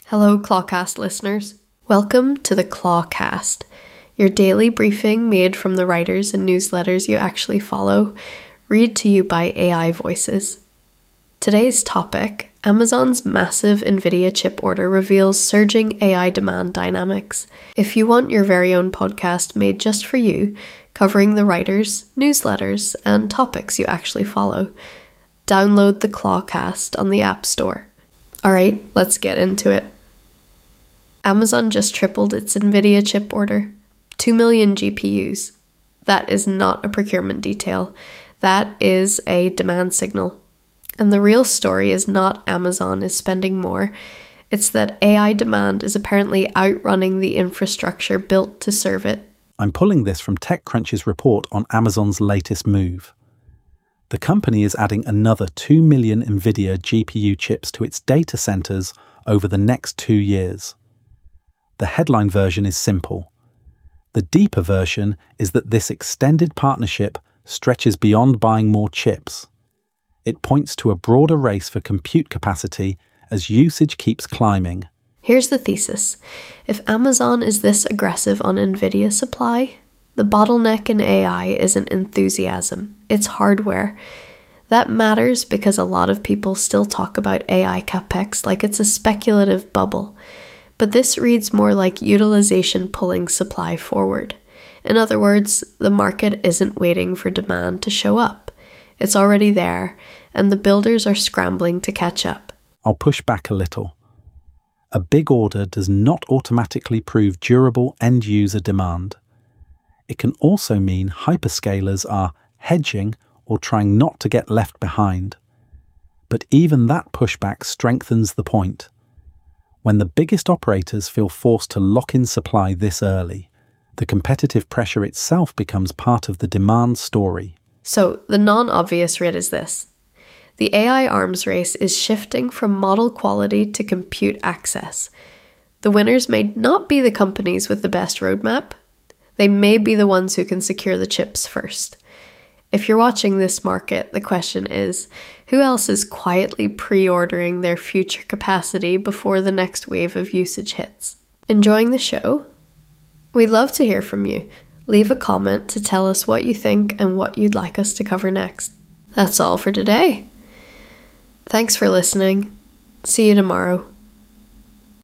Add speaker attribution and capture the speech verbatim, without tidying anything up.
Speaker 1: Hello, Clawcast listeners. Welcome to the Clawcast, your daily briefing made from the writers and newsletters you actually follow, read to you by A I voices. Today's topic, Amazon's massive NVIDIA chip order reveals surging A I demand dynamics. If you want your very own podcast made just for you, covering the writers, newsletters, and topics you actually follow, download the Clawcast on the App Store. Alright, let's get into it. Amazon just tripled its NVIDIA chip order. two million G P Us. That is not a procurement detail. That is a demand signal. And the real story is not Amazon is spending more. It's that A I demand is apparently outrunning the infrastructure built to serve it.
Speaker 2: I'm pulling this from TechCrunch's report on Amazon's latest move. The company is adding another two million NVIDIA G P U chips to its data centers over the next two years. The headline version is simple. The deeper version is that this extended partnership stretches beyond buying more chips. It points to a broader race for compute capacity as usage keeps climbing.
Speaker 1: Here's the thesis. If Amazon is this aggressive on NVIDIA supply, the bottleneck in A I isn't enthusiasm, it's hardware. That matters because a lot of people still talk about A I capex like it's a speculative bubble. But this reads more like utilization pulling supply forward. In other words, the market isn't waiting for demand to show up. It's already there, and the builders are scrambling to catch up.
Speaker 2: I'll push back a little. A big order does not automatically prove durable end-user demand. It can also mean hyperscalers are hedging or trying not to get left behind. But even that pushback strengthens the point. When the biggest operators feel forced to lock in supply this early, the competitive pressure itself becomes part of the demand story.
Speaker 1: So, the non-obvious read is this. The A I arms race is shifting from model quality to compute access. The winners may not be the companies with the best roadmap. They may be the ones who can secure the chips first. If you're watching this market, the question is, who else is quietly pre-ordering their future capacity before the next wave of usage hits? Enjoying the show? We'd love to hear from you. Leave a comment to tell us what you think and what you'd like us to cover next. That's all for today. Thanks for listening. See you tomorrow.